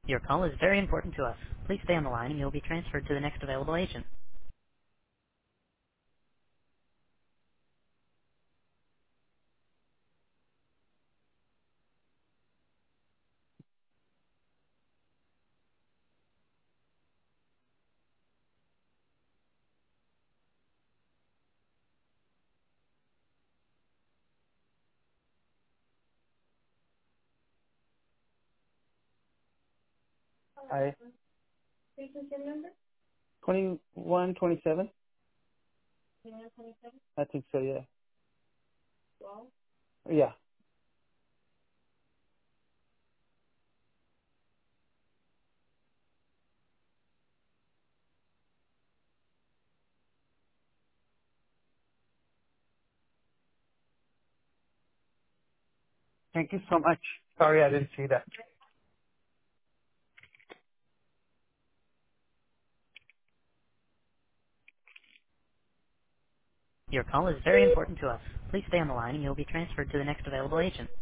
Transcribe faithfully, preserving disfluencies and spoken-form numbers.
Your call is very important to us. Please stay on the line and you'll be transferred to the next available agent. I twenty-one, twenty-seven. I think so. Yeah. Yeah. Thank you so much. Sorry, I didn't see that. Your call is very important to us. Please stay on the line and you'll be transferred to the next available agent.